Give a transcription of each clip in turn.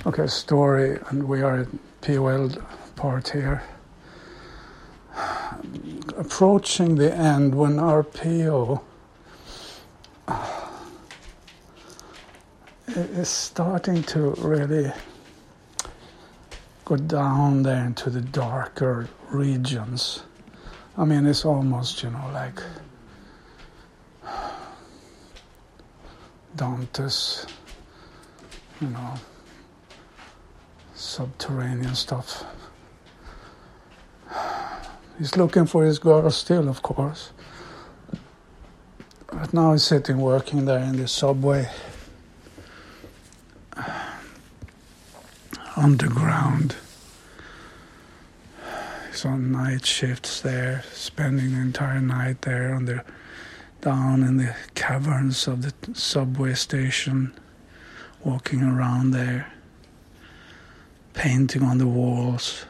Okay, story, and we are at POL part here. Approaching the end, when our PO is starting to really go down there into the darker regions. I mean, it's almost, like Dante's, subterranean stuff. He's looking for his girl still, of course. But now he's sitting working there in the subway. Underground. He's on night shifts there, spending the entire night there down in the caverns of the subway station, walking around there, painting on the walls,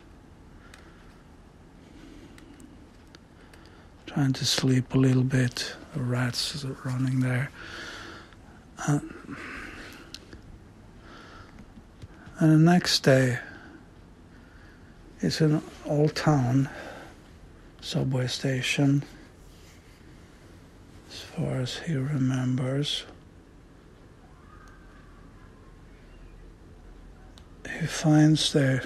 trying to sleep a little bit. The rats are running there. And the next day, it's an old town subway station, as far as he remembers. He finds there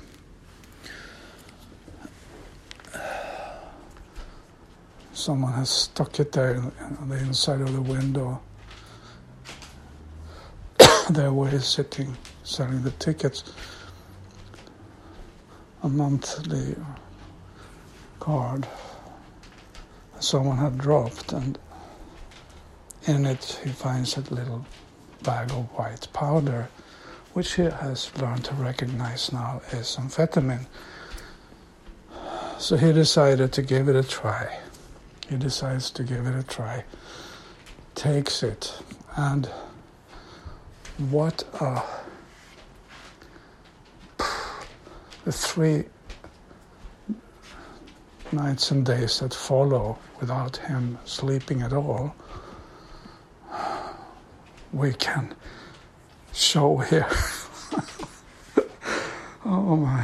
someone has stuck it there on the inside of the window. There where he's sitting, selling the tickets. A monthly card someone had dropped, and in it he finds a little bag of white powder, which he has learned to recognize now as amphetamine. So he decided to give it a try. He decides to give it a try, takes it, and the 3 nights and days that follow without him sleeping at all, we can show here. Oh my.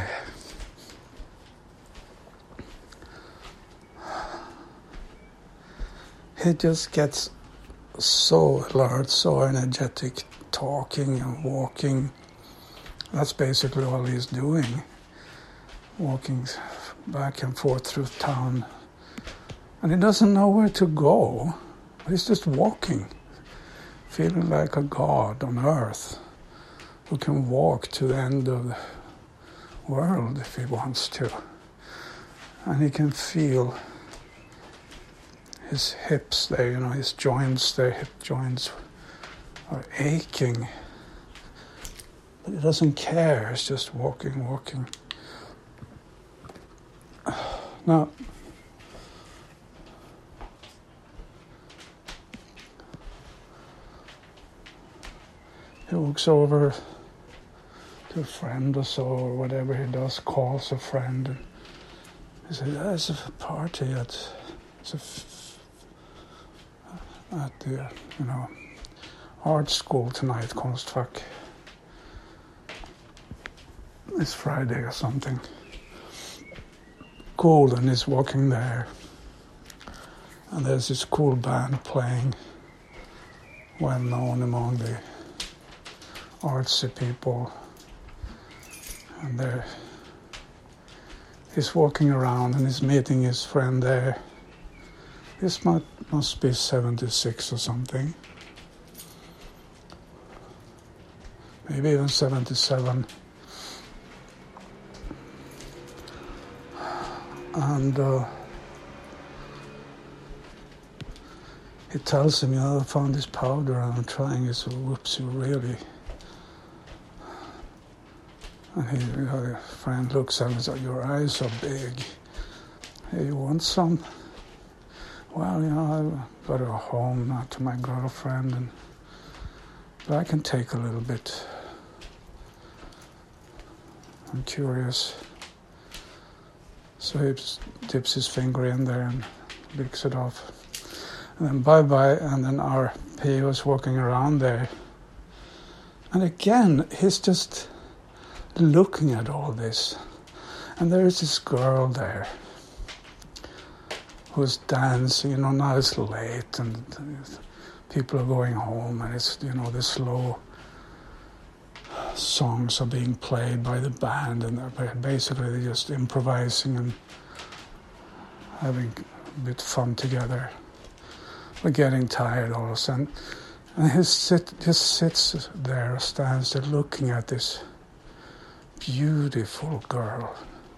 He just gets so alert, so energetic, talking and walking. That's basically all he's doing. Walking back and forth through town. And he doesn't know where to go. He's just walking, feeling like a god on earth who can walk to the end of the world if he wants to. And he can feel his hips there, his joints there, hip joints are aching. But he doesn't care, he's just walking. Now, he walks over to a friend or so, or whatever he does, calls a friend, and he says, there's a party at the, art school tonight, Konstfack. It's Friday or something. Cool, and he's walking there. And there's this cool band playing, well known among the artsy people. And he's walking around and he's meeting his friend there. This must be 76 or something. Maybe even 77. And he tells him, I found this powder and I'm trying it, so whoops, you really. And the friend looks at him and says, your eyes are big. Hey, you want some? Well, I've got to go home now to my girlfriend, but I can take a little bit. I'm curious. So he just dips his finger in there and licks it off. And then bye-bye, and then our PO is walking around there. And again, he's just looking at all this. And there is this girl there who's dancing, now it's late and people are going home and it's, the slow songs are being played by the band and basically they're just improvising and having a bit fun together. We're getting tired all of a sudden. And he just sits there, stands there looking at this beautiful girl.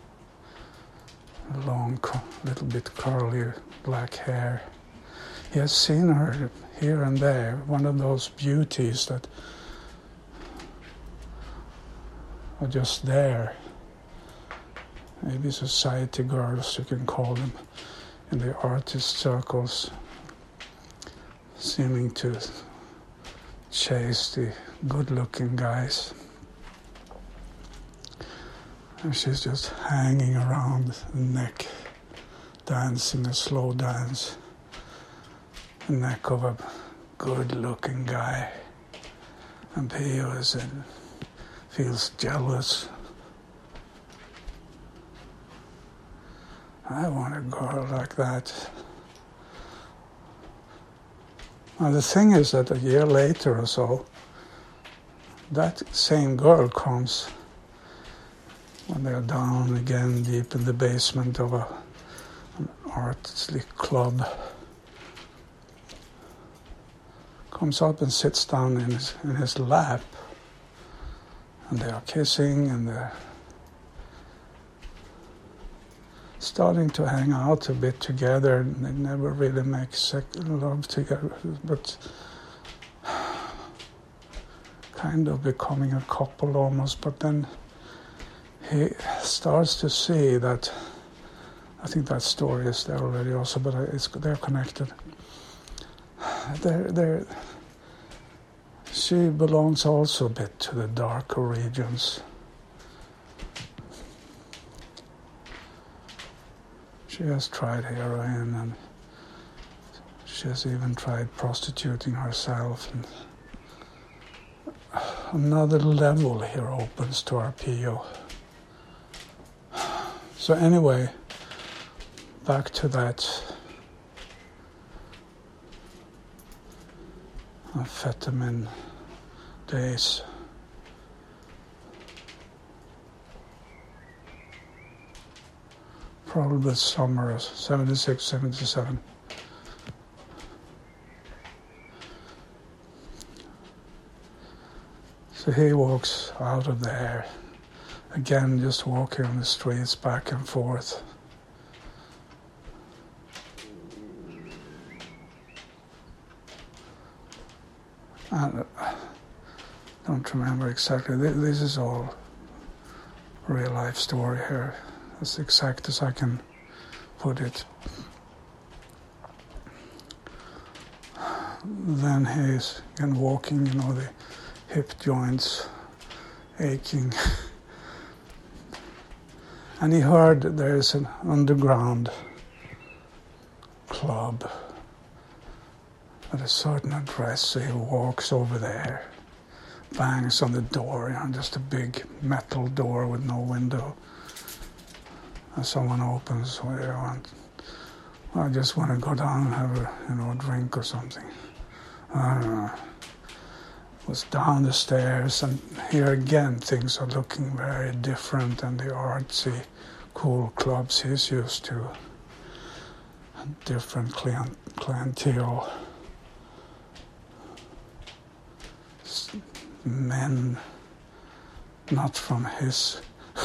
Long, little bit curly black hair. He has seen her here and there, one of those beauties that are just there. Maybe society girls, you can call them, in the artist circles, seeming to chase the good-looking guys. And she's just hanging around the neck, dancing a slow dance, the neck of a good-looking guy. And Pio feels jealous. I want a girl like that. Now the thing is that a year later or so, that same girl comes when they're down again deep in the basement of an artistic club. Comes up and sits down in his lap. And they are kissing and they're starting to hang out a bit together. And they never really make love together, but kind of becoming a couple almost. But then he starts to see that, I think that story is there already also, but they're connected. She belongs also a bit to the darker regions. She has tried heroin and she has even tried prostituting herself. And another level here opens to our Pio. So anyway, back to that amphetamine days. Probably summer of 76, 77. So he walks out of there, again just walking on the streets back and forth. And I don't remember exactly. This is all real life story here, as exact as I can put it. Then he's again walking, the hip joints aching. And he heard that there's an underground club at a certain address, so he walks over there, bangs on the door, just a big metal door with no window. And someone opens, what do you want? I just want to go down and have a drink or something. I don't know. Was down the stairs, and here again things are looking very different than the artsy, cool clubs he's used to. A different clientele. Men not from his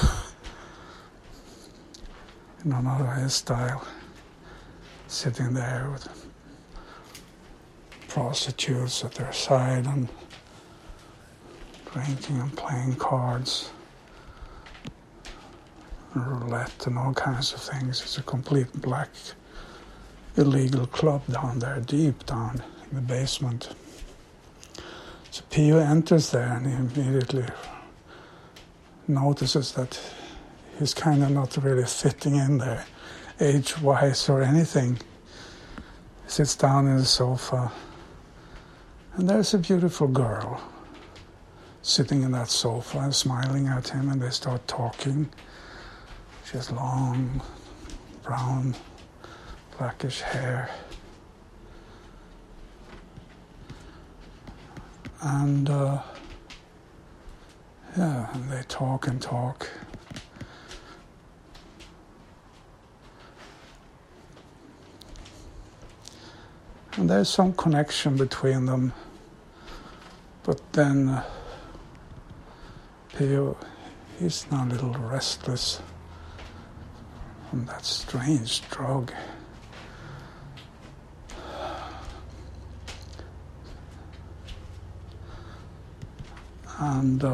not of his style, sitting there with prostitutes at their side and drinking and playing cards, and roulette and all kinds of things. It's a complete black illegal club down there, deep down in the basement. So Pio enters there and he immediately notices that he's kind of not really fitting in there, age-wise or anything. He sits down in the sofa, and there's a beautiful girl sitting in that sofa and smiling at him, and they start talking. She has long, brown, blackish hair. And and they talk and talk. And there's some connection between them. But then Pio, he's now a little restless from that strange drug. And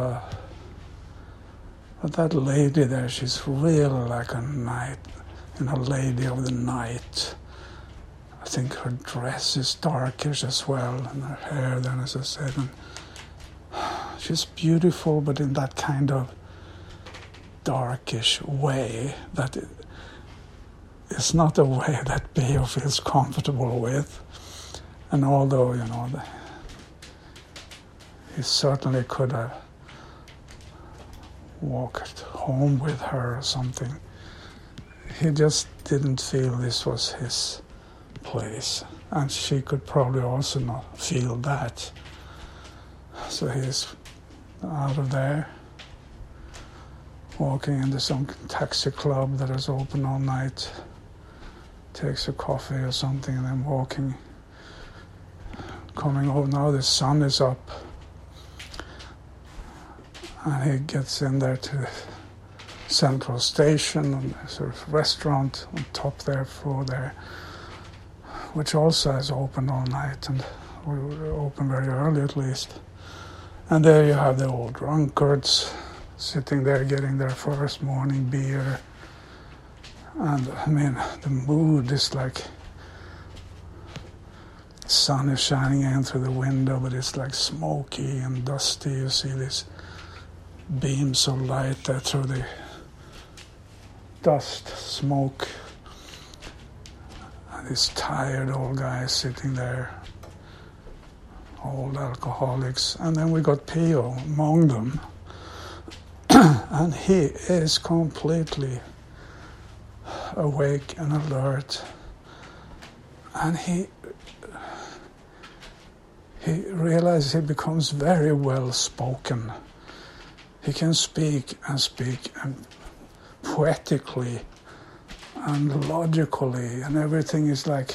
but that lady there, she's really like a lady of the night. I think her dress is darkish as well, and her hair then, as I said. And she's beautiful, but in that kind of darkish way that it's not a way that Pio feels comfortable with. And although, he certainly could have walked home with her or something, he just didn't feel this was his place. And she could probably also not feel that. So he's out of there, walking into some taxi club that is open all night, takes a coffee or something, and then walking, coming over. Now the sun is up, and he gets in there to Central Station, and there's a restaurant on top there, floor there, which also is open all night, and we were open very early at least. And there you have the old drunkards sitting there getting their first morning beer. And I mean, the mood is like, the sun is shining in through the window, but it's like smoky and dusty. You see these beams of light there through the dust, smoke. And these tired old guys sitting there, old alcoholics. And then we got Pio among them. And he is completely awake and alert. And he realizes he becomes very well spoken. He can speak and poetically and logically, and everything is like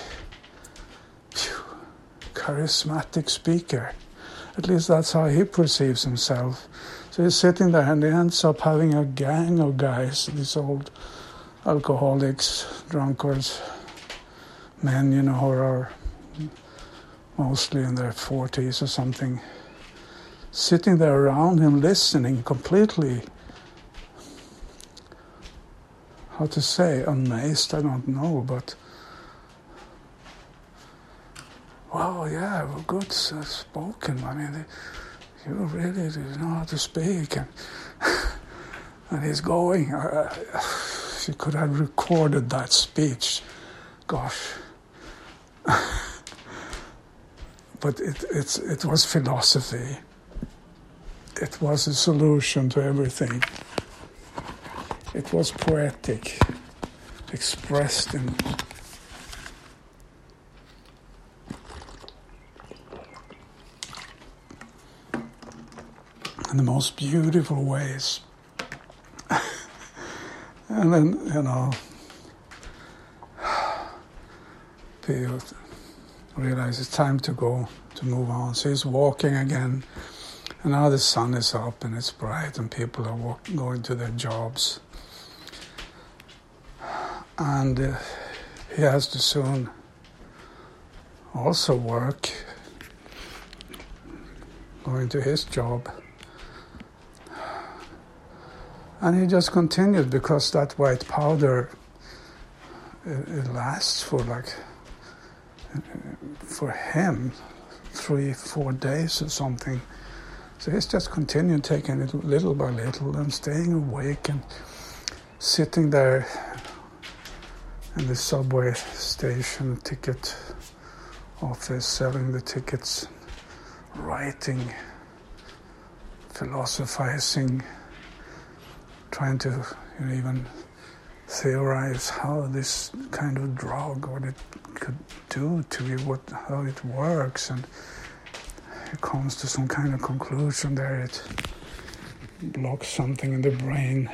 charismatic speaker. At least that's how he perceives himself. So he's sitting there and he ends up having a gang of guys, these old alcoholics, drunkards, men, who are mostly in their 40s or something, sitting there around him listening, completely, how to say, amazed, I don't know, but wow, yeah, well, good spoken. I mean, you really know how to speak. And he's going. She could have recorded that speech. Gosh. But it was philosophy. It was a solution to everything. It was poetic, expressed in the most beautiful ways. And then, Pio realizes it's time to go, to move on. So he's walking again, and now the sun is up and it's bright and people are going to their jobs. And he has to soon also work, going to his job. And he just continued because that white powder, it lasts for him, 3-4 days or something. So he's just continued taking it little by little and staying awake and sitting there in the subway station ticket office, selling the tickets, writing philosophizing, trying to even theorize how this kind of drug, what it could do to you, how it works, and it comes to some kind of conclusion there. It blocks something in the brain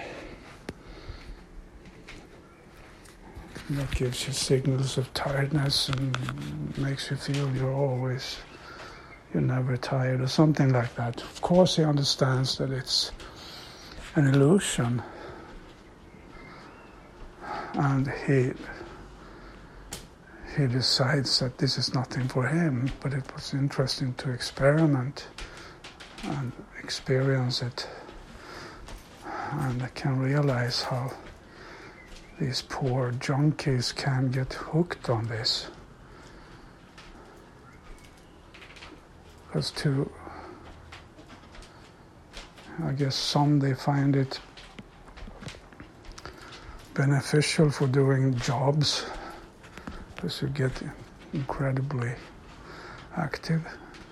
that gives you signals of tiredness and makes you feel you're never tired or something like that. Of course he understands that it's an illusion, and he decides that this is nothing for him, but it was interesting to experiment and experience it, and I can realize how these poor junkies can get hooked on this. Because I guess some they find it beneficial for doing jobs, because you get incredibly active.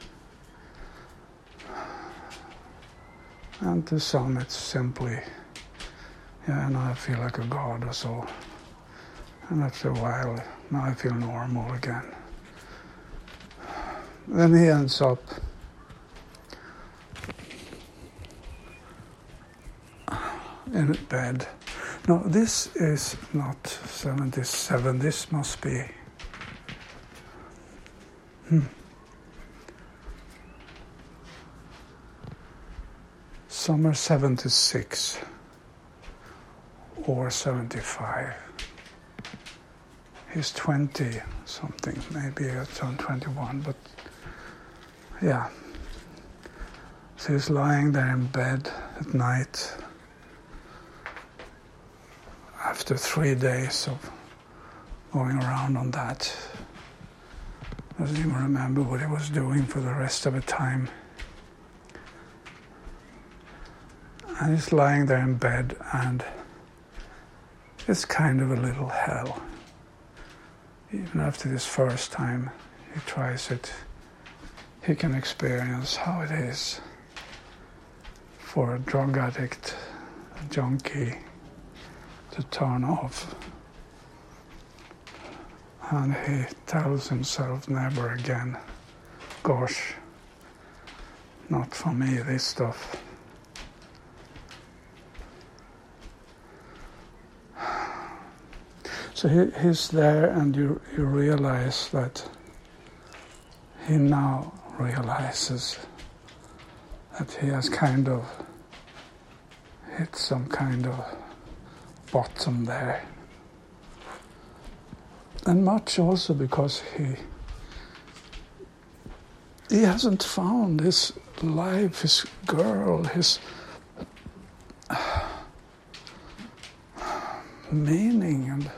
And to some it's simply, now I feel like a god or so. And after a while, now I feel normal again. Then he ends up in bed. No, this is not 77, this must be summer 76 or 75. He's 20 something, maybe I turned 21, but yeah. So he's lying there in bed at night after 3 days of going around on that. Doesn't even remember what he was doing for the rest of the time. And he's lying there in bed, and it's kind of a little hell. Even after this first time he tries it, he can experience how it is for a drug addict, a junkie, to turn off. And he tells himself, never again. Gosh, not for me, this stuff. So he's there, and you realize that he now realizes that he has kind of hit some kind of bottom there. And much also because he hasn't found his life, his girl, his meaning, and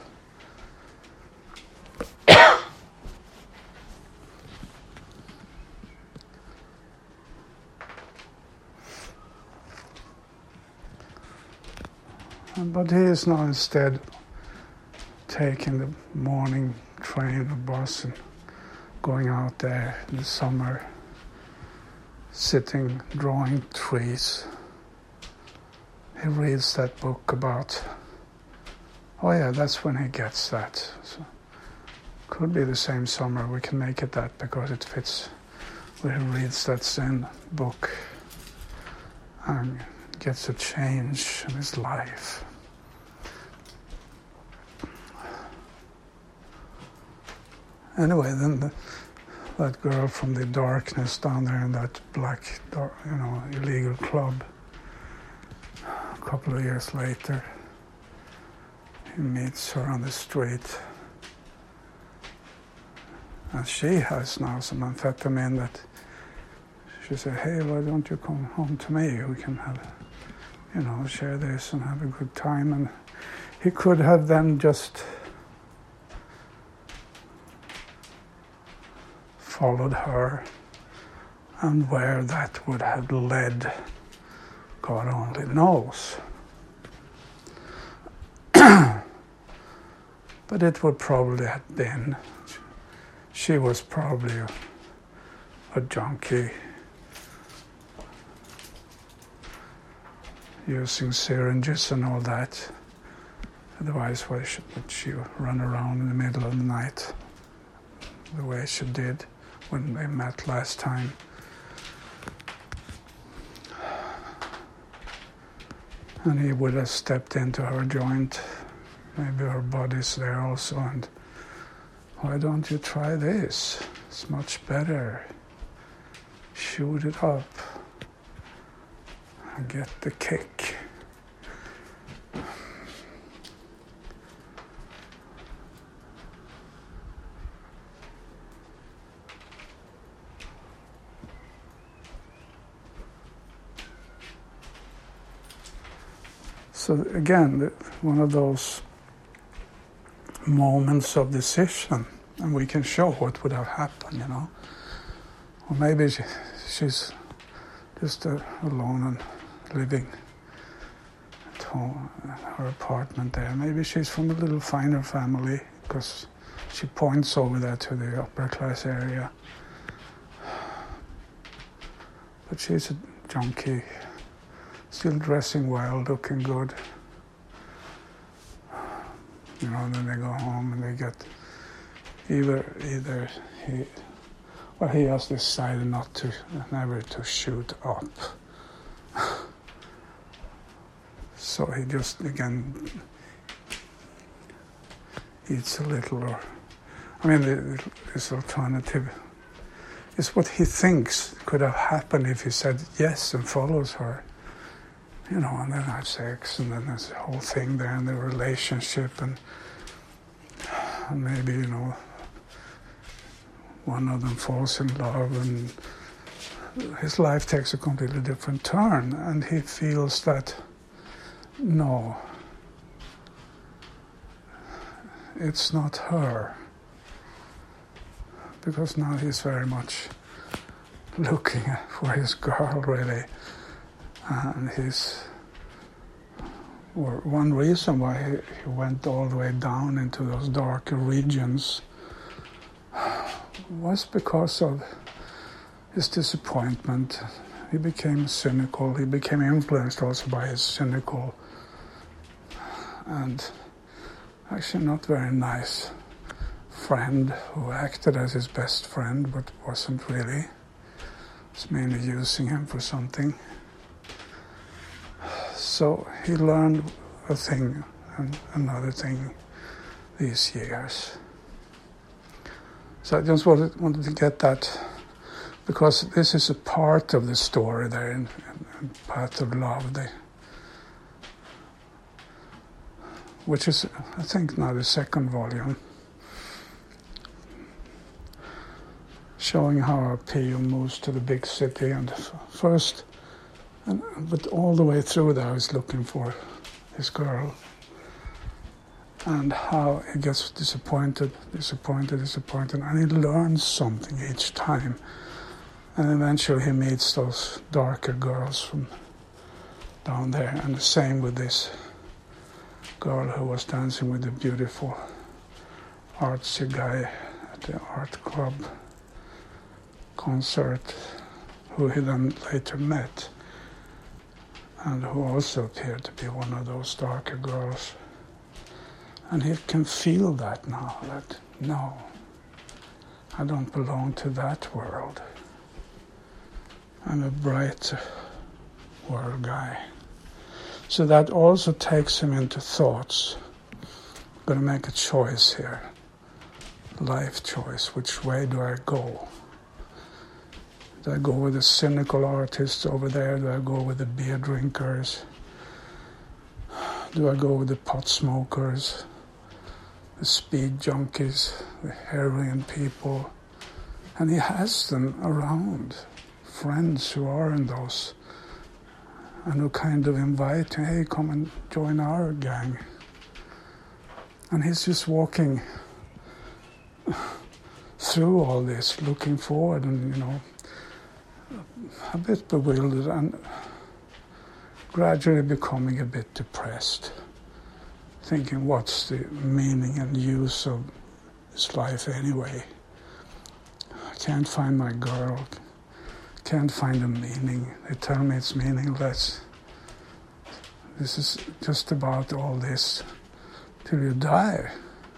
but he is now instead taking the morning train or bus and going out there in the summer, sitting, drawing trees. He reads that book about, oh yeah, that's when he gets that. So could be the same summer, we can make it that because it fits where he reads that Zen book and gets a change in his life. Anyway, then that girl from the darkness down there in that black, illegal club, a couple of years later, he meets her on the street. And she has now some amphetamine that she said, hey, why don't you come home to me? We can have, share this and have a good time. And he could have then just followed her, and where that would have led, God only knows. But it would probably have been, she was probably a junkie using syringes and all that. Otherwise, why would she run around in the middle of the night the way she did when they met last time? And he would have stepped into her joint. Maybe her body's there also, and why don't you try this? It's much better. Shoot it up and get the kick. So again, one of those moments of decision, and we can show what would have happened, you know. Or maybe she's just alone and living at home, her apartment there. Maybe she's from a little finer family, because she points over there to the upper class area. But she's a junkie, still dressing well, looking good. You know, and then they go home and they get either he has decided never to shoot up. So he just, again, eats a little, or, I mean, this alternative is what he thinks could have happened if he said yes and follows her. You know, and then have sex, and then there's the whole thing there, and the relationship, and maybe, you know, one of them falls in love, and his life takes a completely different turn, and he feels that, no, it's not her, because now he's very much looking for his girl, really. And one reason why he went all the way down into those darker regions was because of his disappointment. He became cynical. He became influenced also by his cynical and actually not very nice friend who acted as his best friend but wasn't really. Was mainly using him for something. So he learned a thing and another thing these years. So I just wanted to get that, because this is a part of the story there in Path of Love, which is, I think, now the second volume, showing how Pio moves to the big city, and first, but all the way through there, he's looking for his girl, and how he gets disappointed, and he learns something each time, and eventually he meets those darker girls from down there, and the same with this girl who was dancing with the beautiful artsy guy at the art club concert, who he then later met, and who also appeared to be one of those darker girls. And he can feel that now, that no, I don't belong to that world. I'm a bright world guy. So that also takes him into thoughts. I'm going to make a choice here, life choice. Which way do I go? Do I go with the cynical artists over there? Do I go with the beer drinkers? Do I go with the pot smokers, the speed junkies, the heroin people? And he has them around, friends who are in those, and who kind of invite him, hey, come and join our gang. And he's just walking through all this, looking forward, and, you know, a bit bewildered and gradually becoming a bit depressed, thinking, what's the meaning and use of this life anyway? I can't find my girl, can't find a meaning. They tell me it's meaningless. This is just about all this till you die.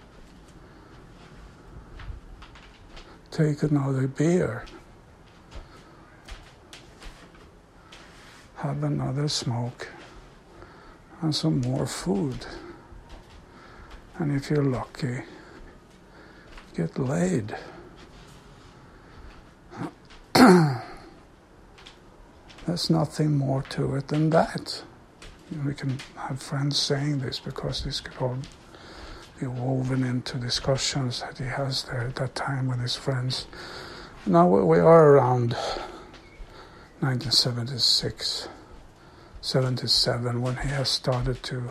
Take another beer. Have another smoke. And some more food. And if you're lucky, get laid. There's nothing more to it than that. We can have friends saying this because this could all be woven into discussions that he has there at that time with his friends. Now we are around 1976, 77, when he has started to...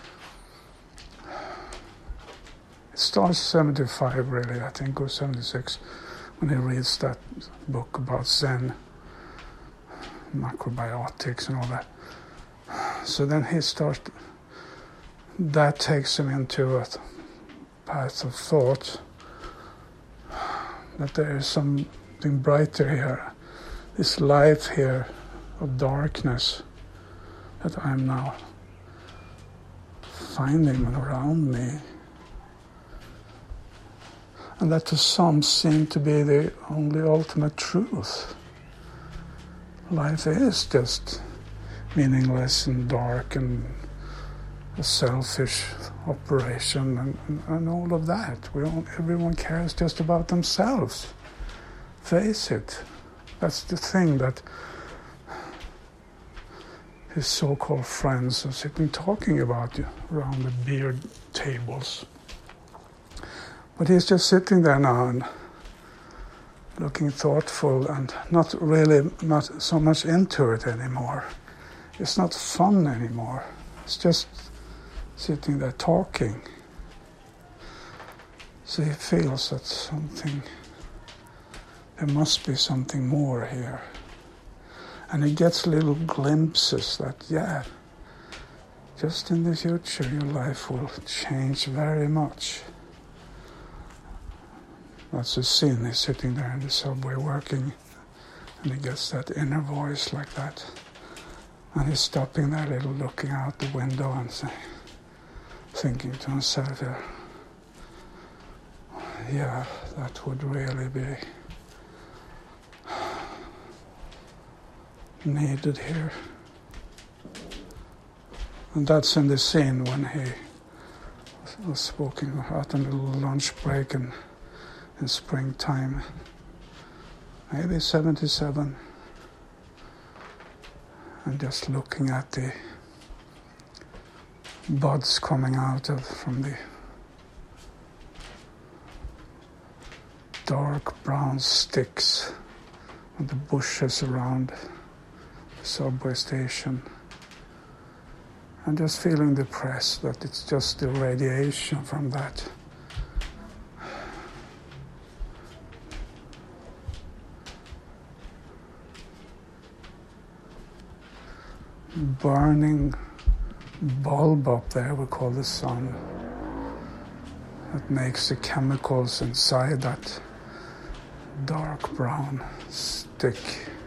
It starts 75 really, I think, or 76, when he reads that book about Zen, macrobiotics and all that. So then he starts, that takes him into a path of thought that there is something brighter here, this life here of darkness that I'm now finding around me. And that to some seem to be the only ultimate truth. Life is just meaningless and dark and a selfish operation and all of that. Everyone cares just about themselves. Face it. That's the thing that his so-called friends are sitting talking about around the beer tables. But he's just sitting there now and looking thoughtful and not so much into it anymore. It's not fun anymore. It's just sitting there talking. So he feels that there must be something more here. And he gets little glimpses that, just in the future your life will change very much. That's a scene. He's sitting there in the subway working, and he gets that inner voice like that. And he's stopping there, little looking out the window and thinking to himself, that would really be needed here. And that's in the scene when he was walking out on a little lunch break in springtime, maybe 77. And just looking at the buds coming out from the dark brown sticks of the bushes around the subway station. And just feeling depressed that it's just the radiation from that. Burning bulb up there we call the sun, that makes the chemicals inside that dark brown stick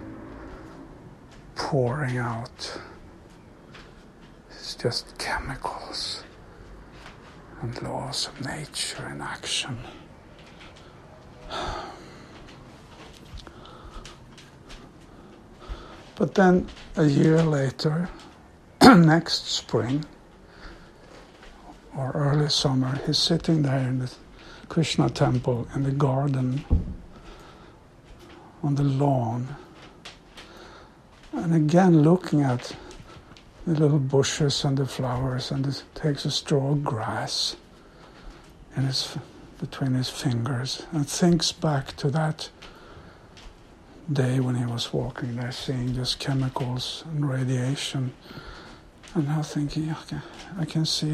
pouring out. It's just chemicals and laws of nature in action. But then a year later, next spring or early summer, he's sitting there in the Krishna temple in the garden on the lawn, and again looking at the little bushes and the flowers, and he takes a straw of grass between his fingers and thinks back to that day when he was walking there, seeing just chemicals and radiation, and now thinking, I can see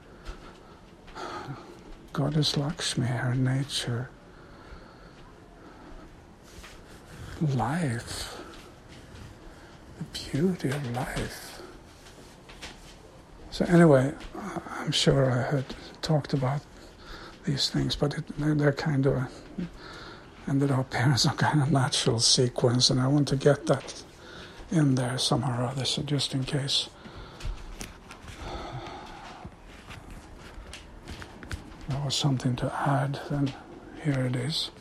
Goddess Lakshmi here in nature, life, the beauty of life. So anyway, I'm sure I had talked about these things, but they're kind of ended up here in some kind of natural sequence, and I want to get that in there somehow or other, so just in case there was something to add, then here it is.